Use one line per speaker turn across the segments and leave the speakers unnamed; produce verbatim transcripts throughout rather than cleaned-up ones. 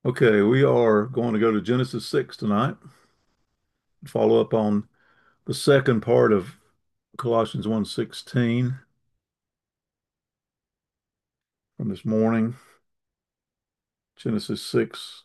Okay, we are going to go to Genesis six tonight, follow up on the second part of Colossians one sixteen from this morning. Genesis six,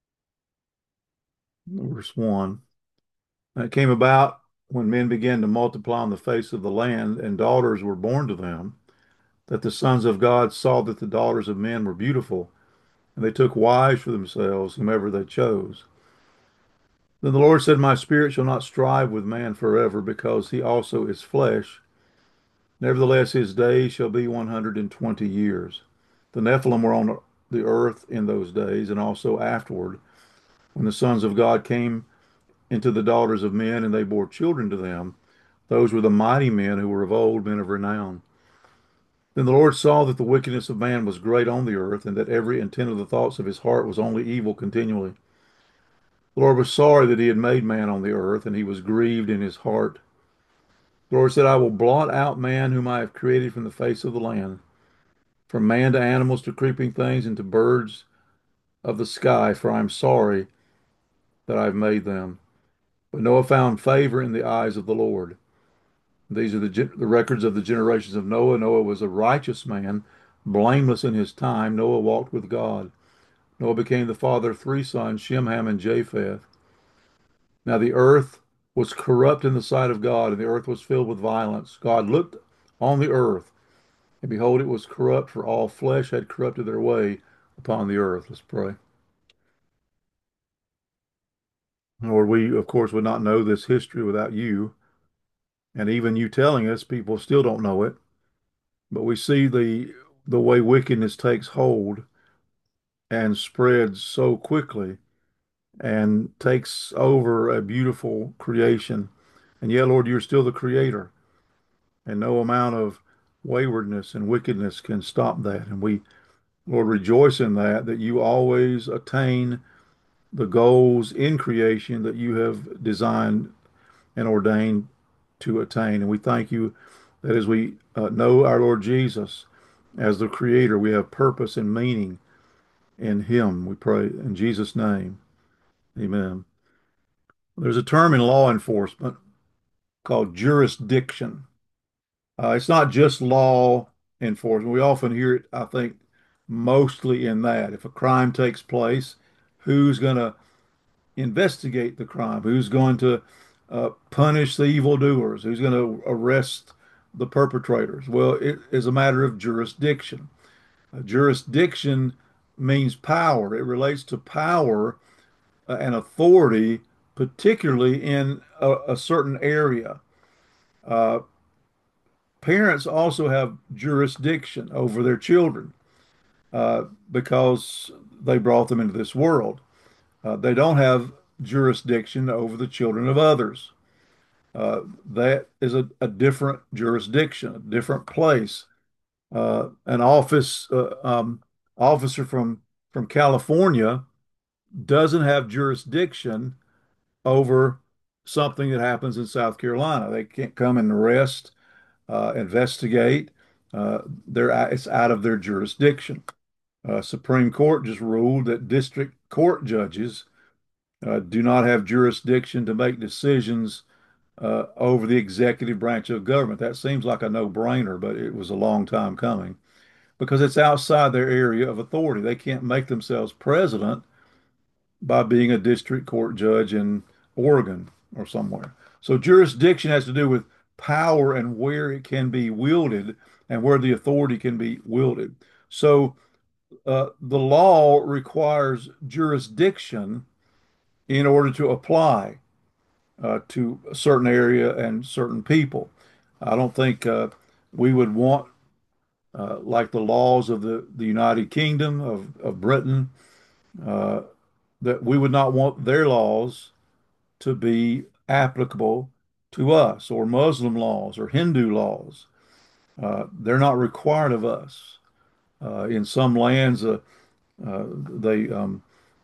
verse one. And it came about when men began to multiply on the face of the land, and daughters were born to them, that the sons of God saw that the daughters of men were beautiful, and they took wives for themselves, whomever they chose. Then the Lord said, My spirit shall not strive with man forever, because he also is flesh. Nevertheless, his days shall be one hundred and twenty years. The Nephilim were on the earth in those days, and also afterward, when the sons of God came into the daughters of men, and they bore children to them. Those were the mighty men who were of old, men of renown. Then the Lord saw that the wickedness of man was great on the earth, and that every intent of the thoughts of his heart was only evil continually. The Lord was sorry that he had made man on the earth, and he was grieved in his heart. The Lord said, I will blot out man whom I have created from the face of the land, from man to animals to creeping things and to birds of the sky, for I am sorry that I have made them. But Noah found favor in the eyes of the Lord. These are the, the records of the generations of Noah. Noah was a righteous man, blameless in his time. Noah walked with God. Noah became the father of three sons, Shem, Ham, and Japheth. Now the earth was corrupt in the sight of God, and the earth was filled with violence. God looked on the earth, and behold, it was corrupt, for all flesh had corrupted their way upon the earth. Let's pray. Lord, we, of course, would not know this history without you. And even you telling us, people still don't know it. But we see the the way wickedness takes hold and spreads so quickly and takes over a beautiful creation. And yet, Lord, you're still the creator, and no amount of waywardness and wickedness can stop that. And we, Lord, rejoice in that, that you always attain the goals in creation that you have designed and ordained to attain. And we thank you that as we uh, know our Lord Jesus as the Creator, we have purpose and meaning in Him. We pray in Jesus' name. Amen. There's a term in law enforcement called jurisdiction. Uh, it's not just law enforcement. We often hear it, I think, mostly in that. If a crime takes place, who's going to investigate the crime? Who's going to uh, punish the evildoers? Who's going to arrest the perpetrators? Well, it is a matter of jurisdiction. Uh, jurisdiction means power. It relates to power uh, and authority, particularly in a, a certain area. Uh, Parents also have jurisdiction over their children uh, because they brought them into this world. Uh, they don't have jurisdiction over the children of others. Uh, that is a, a different jurisdiction, a different place. Uh, an office uh, um, officer from from California doesn't have jurisdiction over something that happens in South Carolina. They can't come and arrest, uh, investigate. Uh, they're it's out of their jurisdiction. Uh, Supreme Court just ruled that district court judges uh, do not have jurisdiction to make decisions uh, over the executive branch of government. That seems like a no-brainer, but it was a long time coming because it's outside their area of authority. They can't make themselves president by being a district court judge in Oregon or somewhere. So jurisdiction has to do with power and where it can be wielded and where the authority can be wielded. So uh, the law requires jurisdiction in order to apply uh, to a certain area and certain people. I don't think uh, we would want, uh, like the laws of the, the United Kingdom of, of Britain, uh, that we would not want their laws to be applicable to us, or Muslim laws or Hindu laws. Uh, they're not required of us. Uh, in some lands, uh, uh, they um,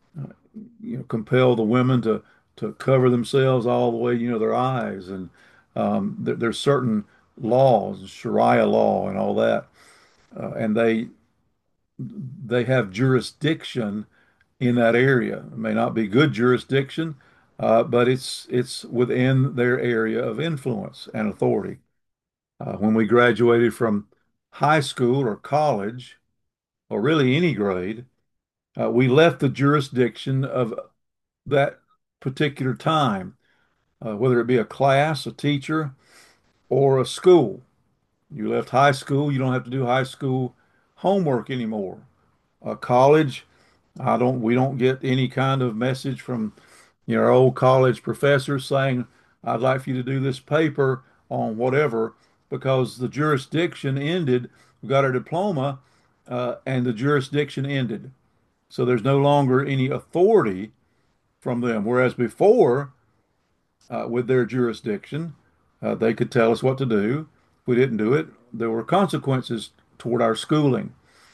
you know, compel the women to to cover themselves all the way, you know, their eyes, and um, there, there's certain laws, Sharia law, and all that, uh, and they they have jurisdiction in that area. It may not be good jurisdiction, uh, but it's it's within their area of influence and authority. Uh, when we graduated from high school or college, or really any grade, uh, we left the jurisdiction of that particular time, uh, whether it be a class, a teacher, or a school. You left high school, you don't have to do high school homework anymore. Uh, college, I don't, we don't get any kind of message from, you know, our old college professors saying, I'd like for you to do this paper on whatever, because the jurisdiction ended. We got our diploma, uh, and the jurisdiction ended. So there's no longer any authority from them. Whereas before, uh, with their jurisdiction, uh, they could tell us what to do. If we didn't do it, there were consequences toward our schooling.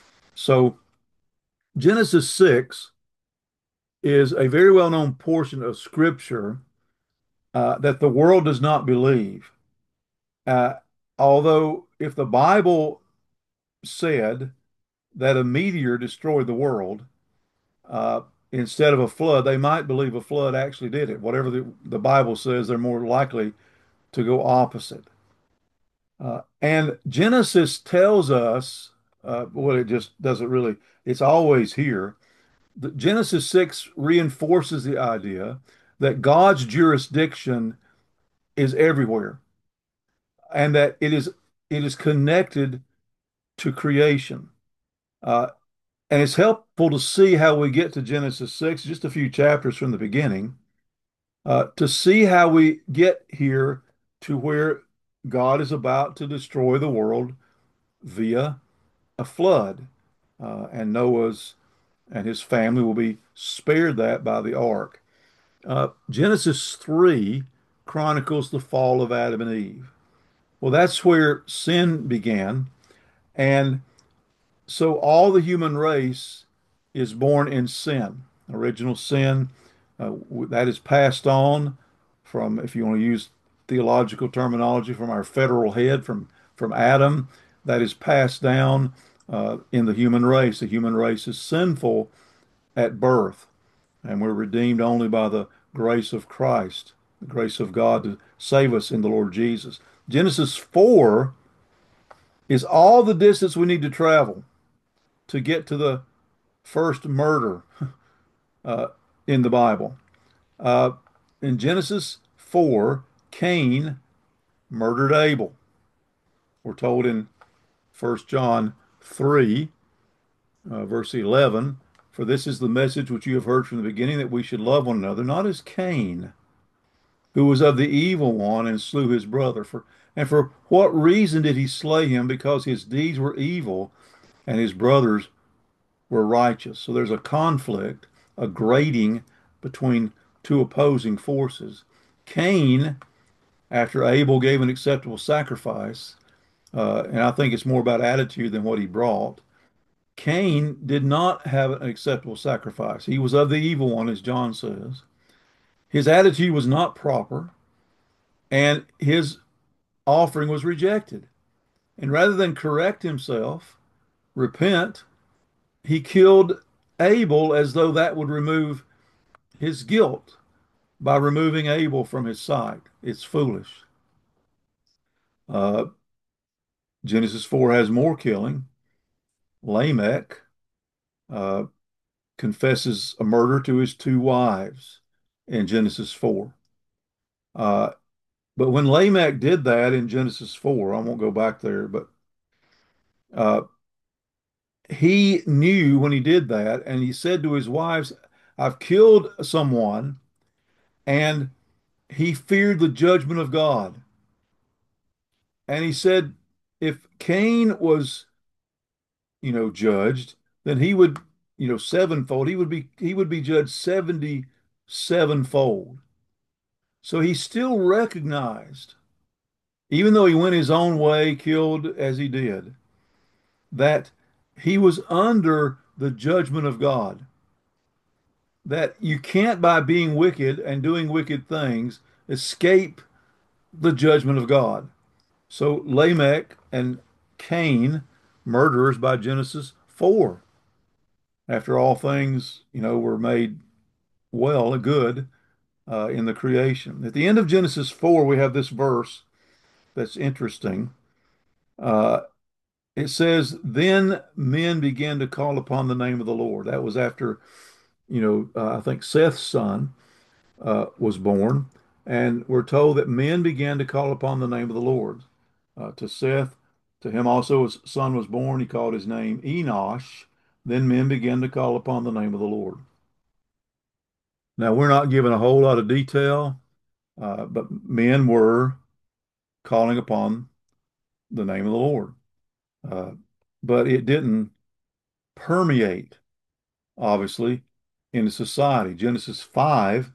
So Genesis six is a very well-known portion of Scripture uh, that the world does not believe. Uh, Although, if the Bible said that a meteor destroyed the world uh, instead of a flood, they might believe a flood actually did it. Whatever the, the Bible says, they're more likely to go opposite. Uh, and Genesis tells us, uh, well, it just doesn't really, it's always here. The, Genesis six reinforces the idea that God's jurisdiction is everywhere and that it is it is connected to creation. Uh, and it's helpful to see how we get to Genesis six, just a few chapters from the beginning, uh, to see how we get here to where God is about to destroy the world via a flood. Uh, and Noah's and his family will be spared that by the ark. Uh, Genesis three chronicles the fall of Adam and Eve. Well, that's where sin began. And so all the human race is born in sin. Original sin, uh, that is passed on from, if you want to use theological terminology, from our federal head, from, from Adam, that is passed down uh, in the human race. The human race is sinful at birth, and we're redeemed only by the grace of Christ, the grace of God to save us in the Lord Jesus. Genesis four is all the distance we need to travel to get to the first murder uh, in the Bible. Uh, in Genesis four, Cain murdered Abel. We're told in First John three, uh, verse eleven, for this is the message which you have heard from the beginning, that we should love one another, not as Cain, who was of the evil one and slew his brother. For and for what reason did he slay him? Because his deeds were evil and his brothers were righteous. So there's a conflict, a grading between two opposing forces. Cain, after Abel gave an acceptable sacrifice, uh, and I think it's more about attitude than what he brought, Cain did not have an acceptable sacrifice. He was of the evil one, as John says. His attitude was not proper, and his offering was rejected. And rather than correct himself, repent, he killed Abel as though that would remove his guilt by removing Abel from his sight. It's foolish. Uh, Genesis four has more killing. Lamech uh, confesses a murder to his two wives in Genesis four. Uh, but when Lamech did that in Genesis four, I won't go back there, but uh, he knew when he did that, and he said to his wives, I've killed someone, and he feared the judgment of God. And he said, if Cain was, you know, judged, then he would, you know, sevenfold. He would be he would be judged seventy-seven fold. So he still recognized, even though he went his own way, killed as he did, that he was under the judgment of God. That you can't, by being wicked and doing wicked things, escape the judgment of God. So Lamech and Cain, murderers by Genesis four. after all things, you know, were made well and good uh, in the creation. At the end of Genesis four, we have this verse that's interesting. Uh, it says, "Then men began to call upon the name of the Lord." That was after, you know, uh, I think Seth's son uh, was born, and we're told that men began to call upon the name of the Lord. Uh, to Seth, to him also his son was born. He called his name Enosh. Then men began to call upon the name of the Lord. Now, we're not given a whole lot of detail, uh, but men were calling upon the name of the Lord. Uh, but it didn't permeate, obviously, into society. Genesis five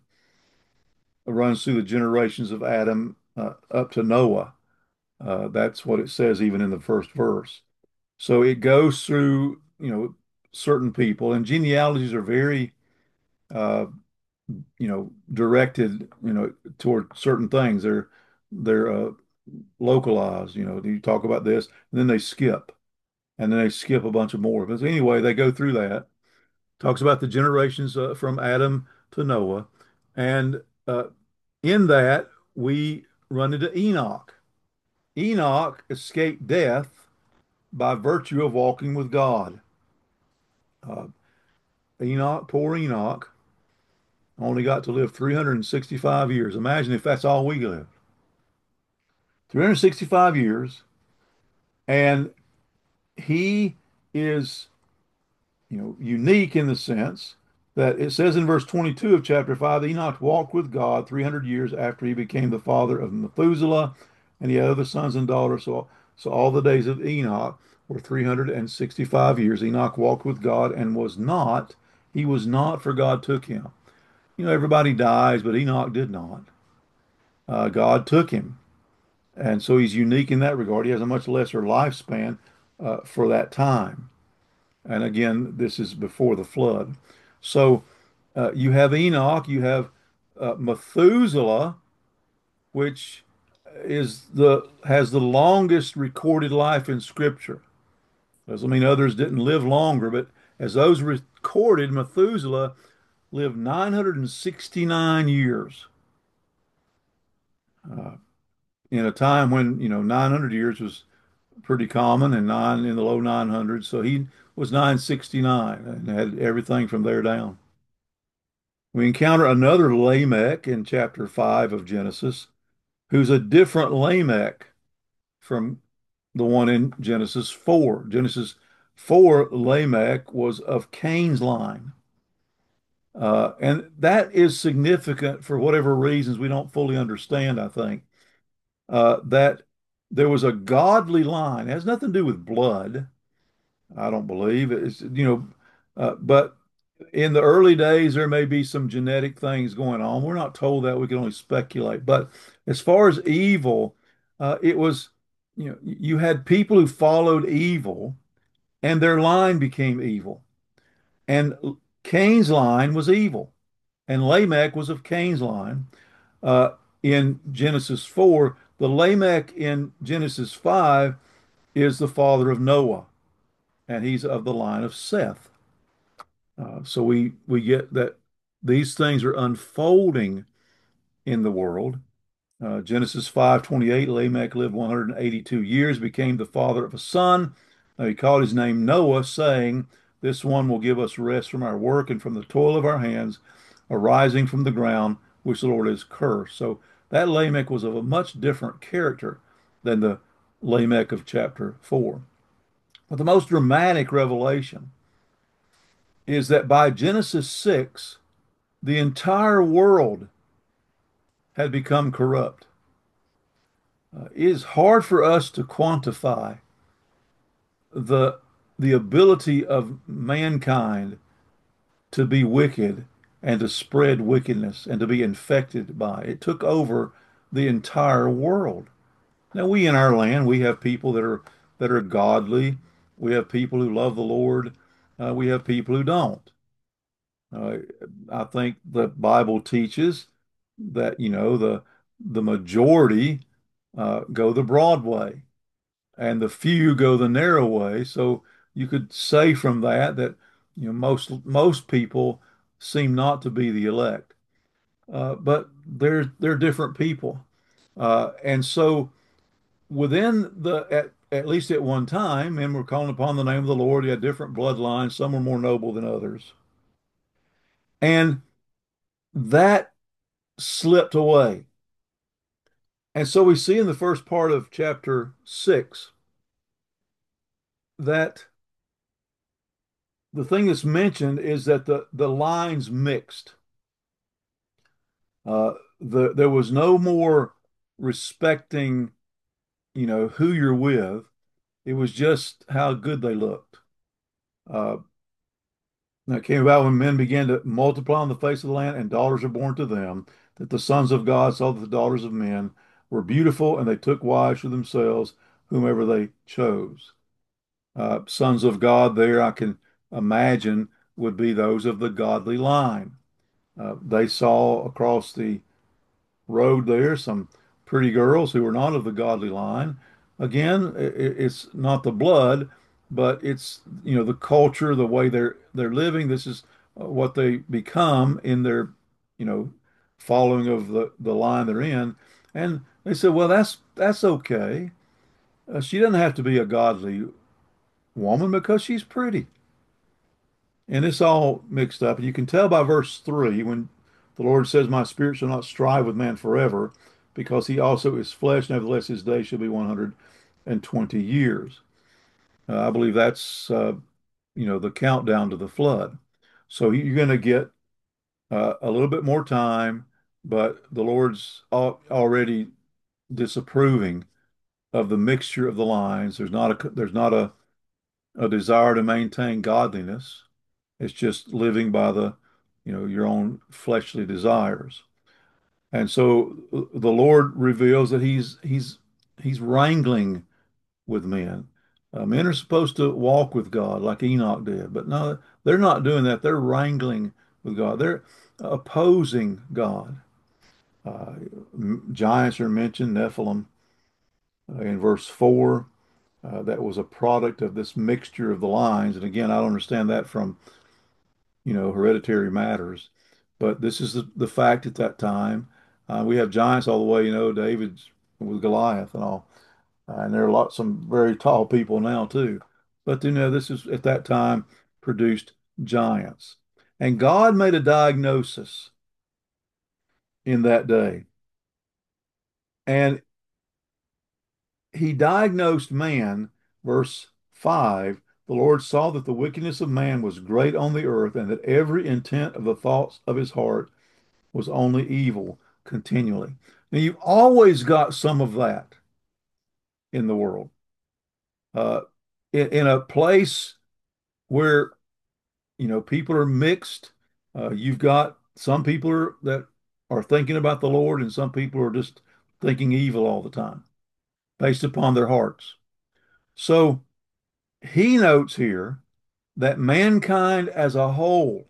runs through the generations of Adam uh, up to Noah. Uh, that's what it says even in the first verse. So it goes through, you know, certain people, and genealogies are very, uh, you know, directed, you know, toward certain things. They're they're uh, localized. You know, you talk about this, and then they skip, and then they skip a bunch of more. But anyway, they go through that. Talks about the generations uh, from Adam to Noah, and uh, in that we run into Enoch. Enoch escaped death by virtue of walking with God. Uh, Enoch, poor Enoch, only got to live three hundred sixty-five years. Imagine if that's all we live. three hundred sixty-five years, and he is, you know, unique in the sense that it says in verse twenty-two of chapter five, Enoch walked with God three hundred years after he became the father of Methuselah, and he had other sons and daughters. So, so all the days of Enoch were three hundred sixty-five years. Enoch walked with God and was not, he was not, for God took him. You know, everybody dies, but Enoch did not. Uh, God took him. And so he's unique in that regard. He has a much lesser lifespan uh, for that time. And again, this is before the flood. So uh, you have Enoch, you have uh, Methuselah, which is the has the longest recorded life in Scripture. Doesn't mean others didn't live longer, but as those recorded, Methuselah lived nine hundred sixty-nine years uh, in a time when, you know, nine hundred years was pretty common and nine in the low nine hundreds. So he was nine sixty-nine and had everything from there down. We encounter another Lamech in chapter five of Genesis, who's a different Lamech from the one in Genesis four. Genesis four, Lamech was of Cain's line. Uh, and that is significant for whatever reasons we don't fully understand, I think, uh, that there was a godly line. It has nothing to do with blood, I don't believe. It's, you know, uh, but in the early days, there may be some genetic things going on. We're not told that. We can only speculate. But as far as evil, uh, it was, you know, you had people who followed evil and their line became evil. And Cain's line was evil. And Lamech was of Cain's line uh, in Genesis four. The Lamech in Genesis five is the father of Noah, and he's of the line of Seth. Uh, so we we get that these things are unfolding in the world. Uh, Genesis five twenty-eight, Lamech lived one hundred eighty-two years, became the father of a son. Now he called his name Noah, saying, "This one will give us rest from our work and from the toil of our hands, arising from the ground, which the Lord has cursed." So that Lamech was of a much different character than the Lamech of chapter four. But the most dramatic revelation is that by Genesis six, the entire world had become corrupt. Uh, it is hard for us to quantify the the ability of mankind to be wicked and to spread wickedness and to be infected by it. It took over the entire world. Now we in our land, we have people that are that are godly. We have people who love the Lord. Uh, we have people who don't. Uh, I think the Bible teaches that, you know, the the majority uh, go the broad way and the few go the narrow way. So you could say from that that You know, most most people seem not to be the elect, uh, but they're they're different people, uh, and so within the at at least at one time, men were calling upon the name of the Lord. You had different bloodlines. Some were more noble than others, and that slipped away. And so we see in the first part of chapter six that the thing that's mentioned is that the the lines mixed. Uh, the there was no more respecting, you know, who you're with. It was just how good they looked. Uh, that came about when men began to multiply on the face of the land, and daughters were born to them. That the sons of God saw that the daughters of men were beautiful, and they took wives for themselves, whomever they chose. Uh, sons of God, there I can imagine would be those of the godly line. Uh, they saw across the road there some pretty girls who were not of the godly line. Again, it's not the blood, but it's, you know, the culture, the way they're they're living. This is uh, what they become in their, you know, following of the the line they're in. And they said, well, that's that's okay. Uh, she doesn't have to be a godly woman because she's pretty. And it's all mixed up. And you can tell by verse three when the Lord says, my spirit shall not strive with man forever, because he also is flesh. Nevertheless, his days shall be one hundred twenty years. Uh, I believe that's, uh, you know, the countdown to the flood. So you're going to get uh, a little bit more time, but the Lord's al already disapproving of the mixture of the lines. There's not a, there's not a, a desire to maintain godliness. It's just living by the, you know, your own fleshly desires. And so uh, the Lord reveals that he's he's he's wrangling with men. Uh, men are supposed to walk with God like Enoch did, but no, they're not doing that. They're wrangling with God. They're opposing God. Uh, Giants are mentioned, Nephilim, uh, in verse four. Uh, that was a product of this mixture of the lines. And again, I don't understand that from, you know, hereditary matters. But this is the, the fact at that time. Uh, we have giants all the way, you know, David's with Goliath and all. Uh, and there are lots some very tall people now too. But you know, this is at that time produced giants. And God made a diagnosis in that day. And he diagnosed man, verse five, the Lord saw that the wickedness of man was great on the earth, and that every intent of the thoughts of his heart was only evil continually. Now, you've always got some of that in the world. Uh, in, in a place where, you know, people are mixed, uh, you've got some people are, that are thinking about the Lord, and some people are just thinking evil all the time based upon their hearts. So he notes here that mankind as a whole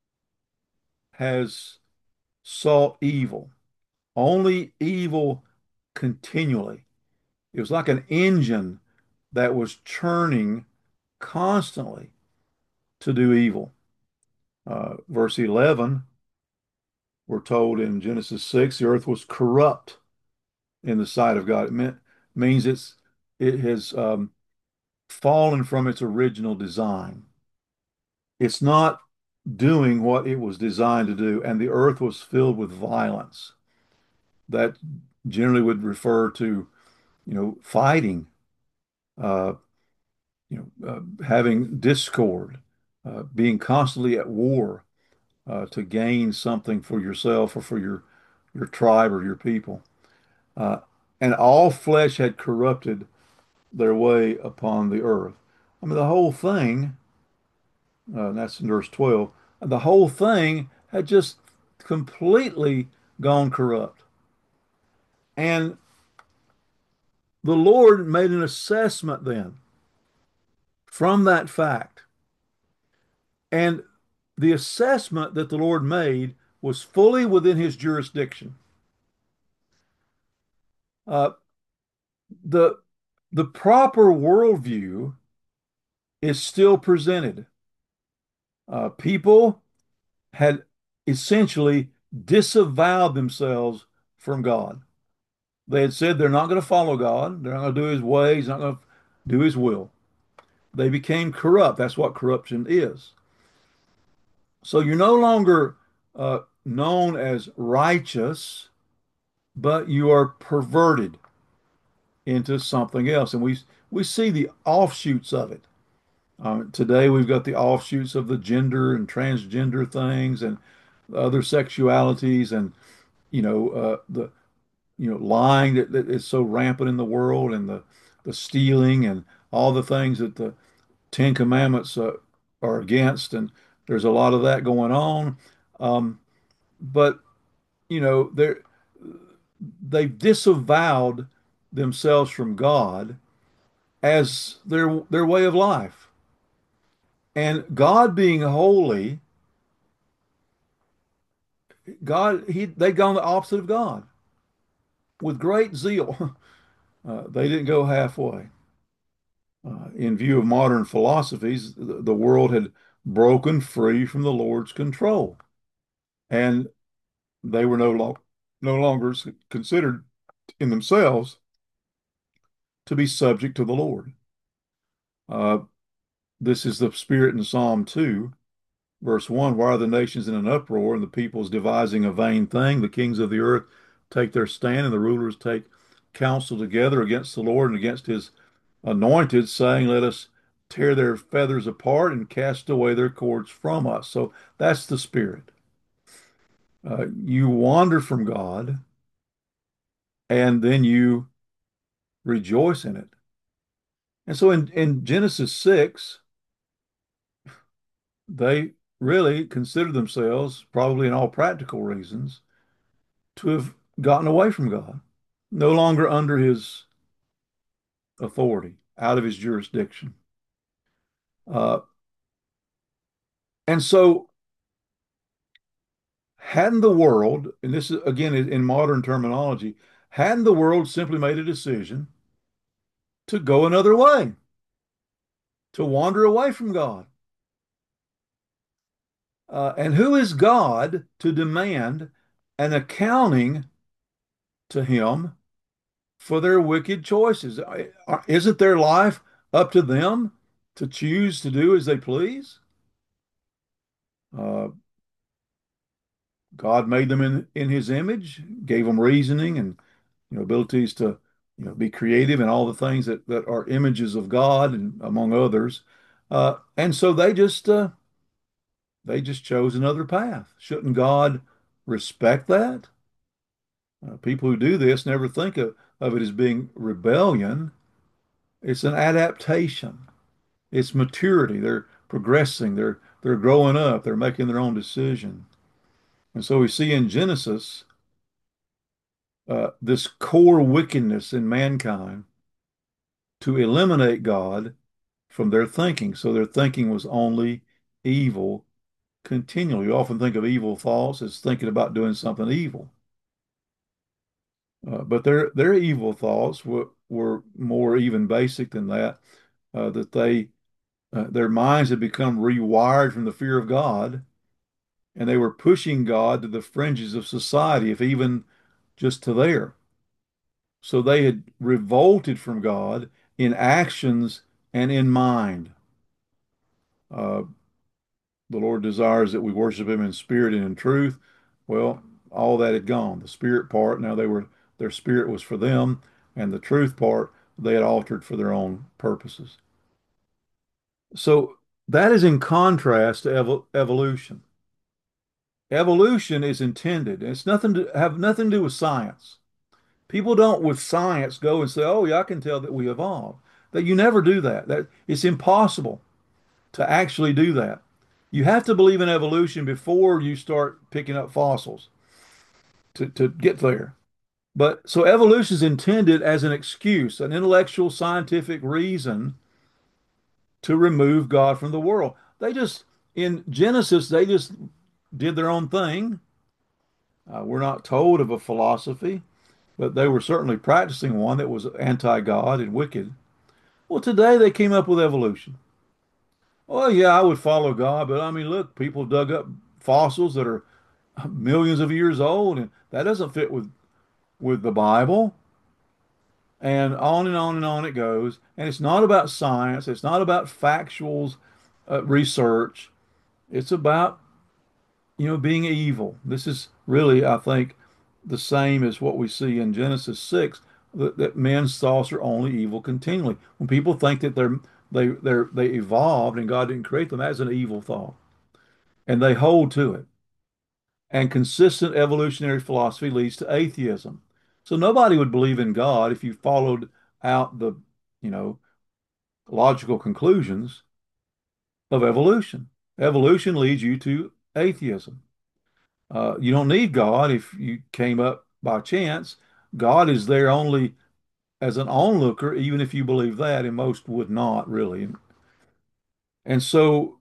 has sought evil, only evil continually. It was like an engine that was churning constantly to do evil. Uh, verse eleven, we're told in Genesis six, the earth was corrupt in the sight of God. It meant, means it's it has um, fallen from its original design. It's not doing what it was designed to do, and the earth was filled with violence. That generally would refer to, you know, fighting, uh, you know, uh, having discord, uh, being constantly at war uh, to gain something for yourself or for your your tribe or your people. Uh, and all flesh had corrupted their way upon the earth. I mean, the whole thing, uh, and that's in verse twelve, the whole thing had just completely gone corrupt. And the Lord made an assessment then from that fact. And the assessment that the Lord made was fully within his jurisdiction. Uh, the the proper worldview is still presented. Uh, people had essentially disavowed themselves from God. They had said they're not going to follow God. They're not going to do his ways, not going to do his will. They became corrupt. That's what corruption is. So you're no longer uh, known as righteous, but you are perverted into something else. And we we see the offshoots of it. Um, today we've got the offshoots of the gender and transgender things and other sexualities and you know uh, the you know lying that, that is so rampant in the world and the the stealing and all the things that the Ten Commandments uh, are against, and there's a lot of that going on. Um, but you know, they're they've disavowed themselves from God as their their way of life. And God being holy, God he they'd gone the opposite of God with great zeal. Uh, they didn't go halfway. Uh, in view of modern philosophies, the, the world had broken free from the Lord's control, and they were no long, no longer considered in themselves to be subject to the Lord. Uh, this is the spirit in Psalm two, verse one. Why are the nations in an uproar and the peoples devising a vain thing? The kings of the earth take their stand and the rulers take counsel together against the Lord and against his anointed, saying, let us tear their feathers apart and cast away their cords from us. So that's the spirit. Uh, you wander from God and then you rejoice in it. And so in, in Genesis six, they really consider themselves, probably in all practical reasons, to have gotten away from God, no longer under his authority, out of his jurisdiction. Uh, and so, hadn't the world, and this is again in modern terminology, hadn't the world simply made a decision to go another way, to wander away from God? Uh, and who is God to demand an accounting to him for their wicked choices? Isn't their life up to them to choose to do as they please? Uh, God made them in, in his image, gave them reasoning and you know abilities to you know be creative and all the things that, that are images of God and among others. Uh, and so they just uh, they just chose another path. Shouldn't God respect that? Uh, people who do this never think of, of it as being rebellion. It's an adaptation. It's maturity. They're progressing. They're they're growing up. They're making their own decision. And so we see in Genesis uh, this core wickedness in mankind to eliminate God from their thinking. So their thinking was only evil continually. You often think of evil thoughts as thinking about doing something evil. Uh, but their their evil thoughts were, were more even basic than that, uh, that they uh, their minds had become rewired from the fear of God, and they were pushing God to the fringes of society, if even just to there. So they had revolted from God in actions and in mind. Uh, the Lord desires that we worship Him in spirit and in truth. Well, all that had gone. The spirit part, now they were their spirit was for them, and the truth part they had altered for their own purposes. So that is in contrast to evo evolution. Evolution is intended, and it's nothing to have nothing to do with science. People don't with science go and say, "Oh, yeah, I can tell that we evolved." That you never do that. That it's impossible to actually do that. You have to believe in evolution before you start picking up fossils to, to get there. But so evolution is intended as an excuse, an intellectual scientific reason to remove God from the world. They just, in Genesis, they just did their own thing. Uh, we're not told of a philosophy, but they were certainly practicing one that was anti-God and wicked. Well, today they came up with evolution. Oh yeah, I would follow God, but I mean, look, people dug up fossils that are millions of years old, and that doesn't fit with with the Bible. And on and on and on it goes. And it's not about science. It's not about factual uh, research. It's about, you know, being evil. This is really, I think, the same as what we see in Genesis six, that, that men's thoughts are only evil continually. When people think that they're they they're they evolved and God didn't create them, that's an evil thought. And they hold to it. And consistent evolutionary philosophy leads to atheism. So nobody would believe in God if you followed out the, you know, logical conclusions of evolution. Evolution leads you to atheism. Uh, you don't need God if you came up by chance. God is there only as an onlooker, even if you believe that, and most would not really. And so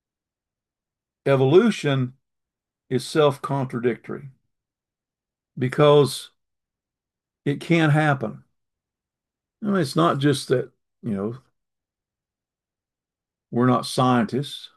evolution is self-contradictory because it can't happen. I mean, it's not just that, you know, we're not scientists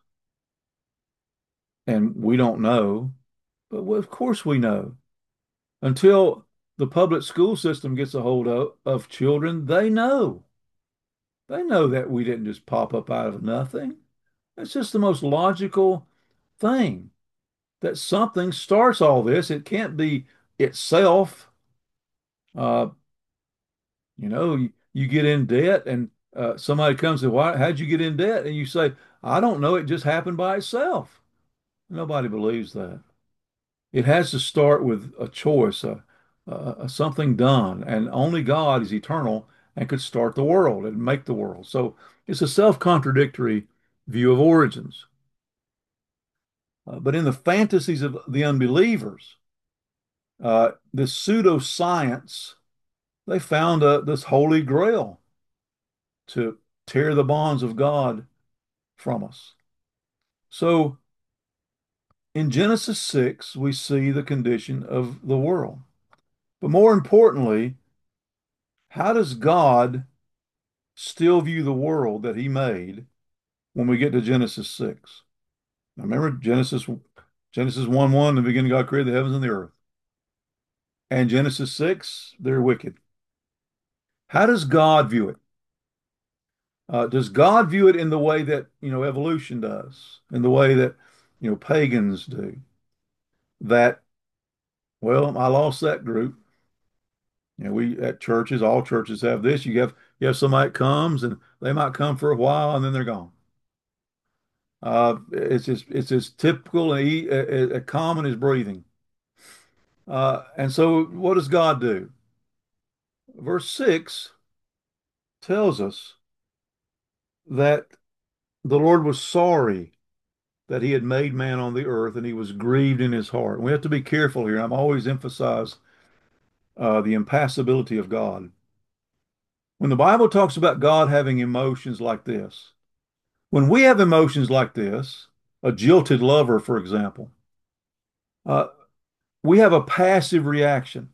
and we don't know, but well, of course we know. Until the public school system gets a hold of, of children, they know. They know that we didn't just pop up out of nothing. It's just the most logical thing that something starts all this. It can't be itself. Uh, you know, you, you get in debt and uh, somebody comes to, why, how'd you get in debt? And you say, I don't know. It just happened by itself. Nobody believes that. It has to start with a choice, a, a, something done, and only God is eternal and could start the world and make the world. So it's a self-contradictory view of origins. Uh, but in the fantasies of the unbelievers, uh, this pseudoscience, they found uh, this holy grail to tear the bonds of God from us. So in Genesis six, we see the condition of the world. But more importantly, how does God still view the world that he made when we get to Genesis six? Now remember Genesis Genesis one one, in the beginning God created the heavens and the earth. And Genesis six, they're wicked. How does God view it? Uh, does God view it in the way that, you know, evolution does, in the way that, you know, pagans do? That, well, I lost that group. You know, we at churches, all churches have this. You have you have somebody that comes and they might come for a while and then they're gone. Uh, it's as it's as typical and e- a, a common as breathing. Uh, and so, what does God do? Verse six tells us that the Lord was sorry that he had made man on the earth, and he was grieved in his heart. We have to be careful here. I'm always emphasize uh, the impassibility of God. When the Bible talks about God having emotions like this, when we have emotions like this, a jilted lover, for example, uh, we have a passive reaction.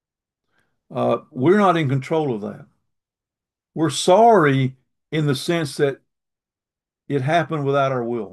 Uh, we're not in control of that. We're sorry in the sense that it happened without our will.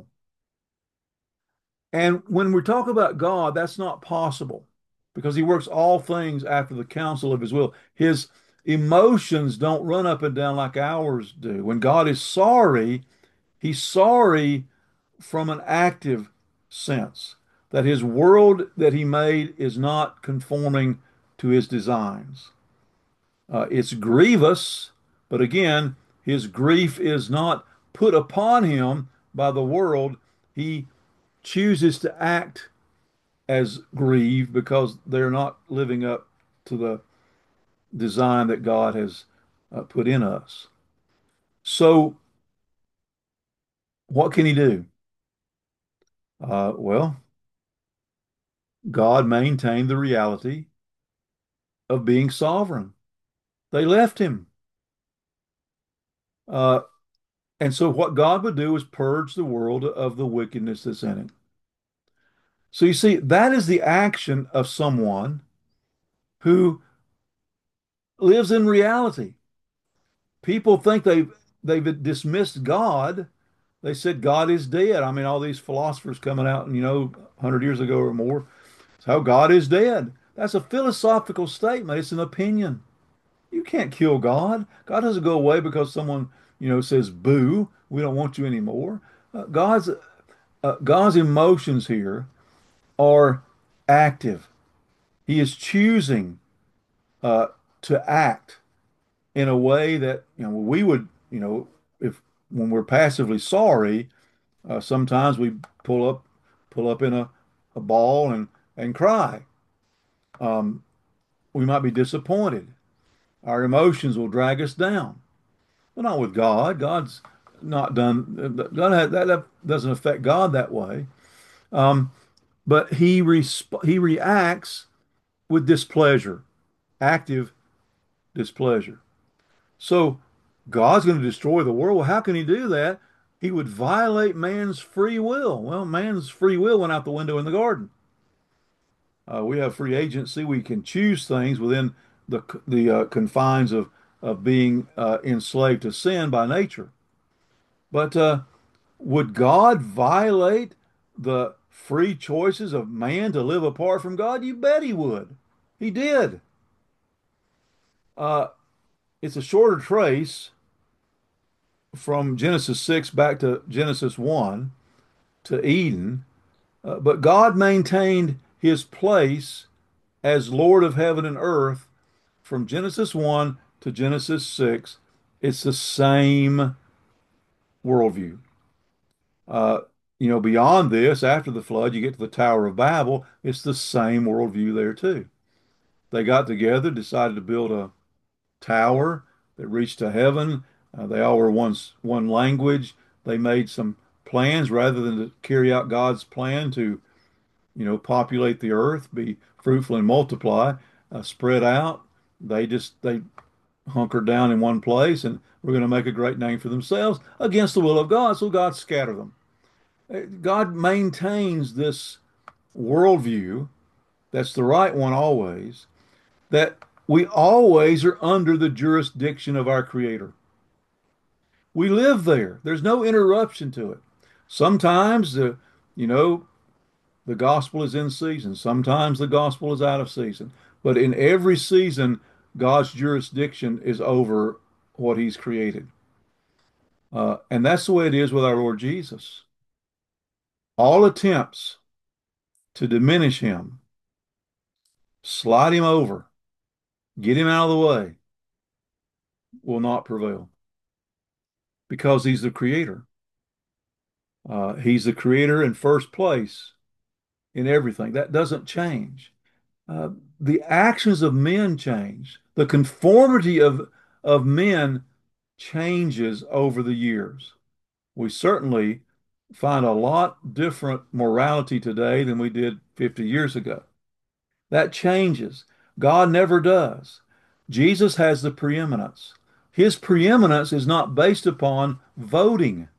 And when we talk about God, that's not possible because he works all things after the counsel of his will. His emotions don't run up and down like ours do. When God is sorry, he's sorry from an active sense that his world that he made is not conforming to his designs. Uh, it's grievous, but again, his grief is not put upon him by the world. He chooses to act as grieved because they're not living up to the design that God has uh, put in us. So, what can he do? Uh, well, God maintained the reality of being sovereign. They left him. Uh, and so, what God would do is purge the world of the wickedness that's in it. So, you see, that is the action of someone who lives in reality. People think they've they've dismissed God They said God is dead. I mean, all these philosophers coming out and, you know, a hundred years ago or more. So God is dead. That's a philosophical statement. It's an opinion. You can't kill God. God doesn't go away because someone, you know, says, boo, we don't want you anymore. Uh, God's uh, God's emotions here are active. He is choosing uh, to act in a way that, you know, we would, you know, if when we're passively sorry, uh, sometimes we pull up, pull up in a, a ball and and cry. Um, we might be disappointed. Our emotions will drag us down. But not with God. God's not done. That, that doesn't affect God that way. Um, but he resp he reacts with displeasure, active displeasure. So God's going to destroy the world. Well, how can he do that? He would violate man's free will. Well, man's free will went out the window in the garden. Uh, we have free agency. We can choose things within the the uh, confines of of being uh, enslaved to sin by nature. But uh, would God violate the free choices of man to live apart from God? You bet he would. He did. Uh, it's a shorter trace from Genesis six back to Genesis one to Eden, uh, but God maintained his place as Lord of heaven and earth from Genesis one to Genesis six. It's the same worldview. Uh, you know, beyond this, after the flood, you get to the Tower of Babel. It's the same worldview there too. They got together, decided to build a tower that reached to heaven. Uh, they all were one one language. They made some plans rather than to carry out God's plan to, you know, populate the earth, be fruitful and multiply, uh, spread out. They just they hunkered down in one place and we're going to make a great name for themselves against the will of God. So God scattered them. God maintains this worldview that's the right one always, that we always are under the jurisdiction of our Creator. We live there. There's no interruption to it. Sometimes the, you know, the gospel is in season. Sometimes the gospel is out of season. But in every season, God's jurisdiction is over what He's created. Uh, and that's the way it is with our Lord Jesus. All attempts to diminish Him, slide Him over, get Him out of the way, will not prevail because He's the Creator. Uh, he's the Creator in first place in everything. That doesn't change. Uh, the actions of men change. The conformity of of men changes over the years. We certainly find a lot different morality today than we did fifty years ago. That changes. God never does. Jesus has the preeminence. His preeminence is not based upon voting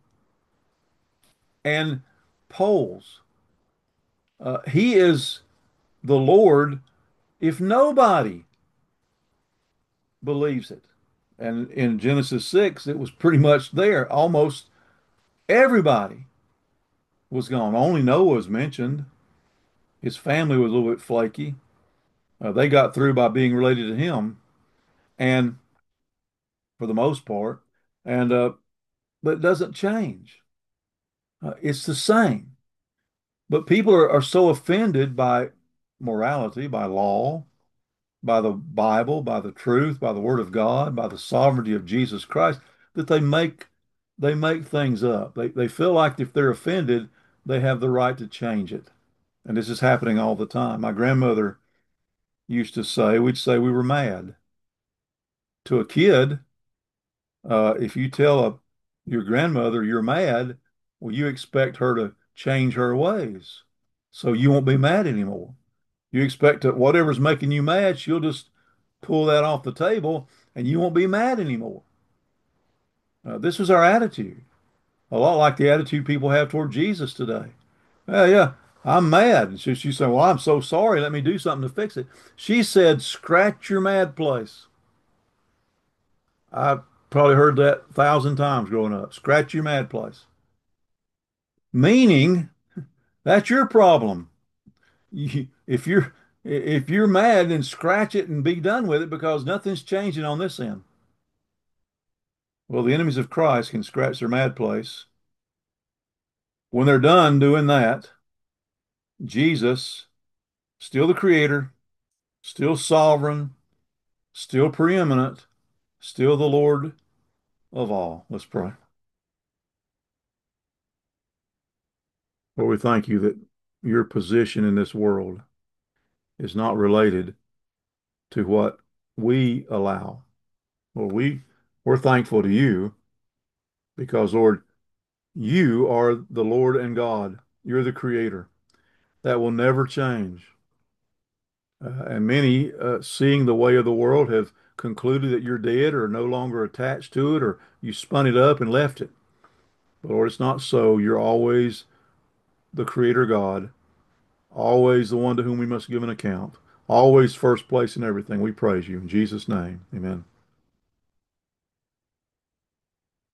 and polls. Uh, he is the Lord if nobody believes it. And in Genesis six, it was pretty much there. Almost everybody was gone. Only Noah was mentioned. His family was a little bit flaky. Uh, they got through by being related to him, and for the most part, and uh, but it doesn't change. Uh, it's the same. But people are, are so offended by morality, by law, by the Bible, by the truth, by the Word of God, by the sovereignty of Jesus Christ, that they make they make things up. They they feel like if they're offended, they have the right to change it. And this is happening all the time. My grandmother used to say, we'd say we were mad. To a kid, uh, if you tell a, your grandmother you're mad, well, you expect her to change her ways. So you won't be mad anymore. You expect that whatever's making you mad, she'll just pull that off the table and you won't be mad anymore. Uh, this was our attitude, a lot like the attitude people have toward Jesus today. Yeah, yeah, I'm mad. And she, she said, well, I'm so sorry. Let me do something to fix it. She said, scratch your mad place. I probably heard that a thousand times growing up. Scratch your mad place. Meaning, that's your problem. You, if you're if you're mad, then scratch it and be done with it because nothing's changing on this end. Well, the enemies of Christ can scratch their mad place. When they're done doing that, Jesus, still the creator, still sovereign, still preeminent, still the Lord of all. Let's pray. Lord, we thank you that your position in this world is not related to what we allow. Lord, we we're thankful to you because, Lord, you are the Lord and God. You're the creator. That will never change. Uh, and many, uh, seeing the way of the world, have concluded that you're dead or no longer attached to it, or you spun it up and left it. But Lord, it's not so. You're always the creator God, always the one to whom we must give an account, always first place in everything. We praise you in Jesus' name. Amen.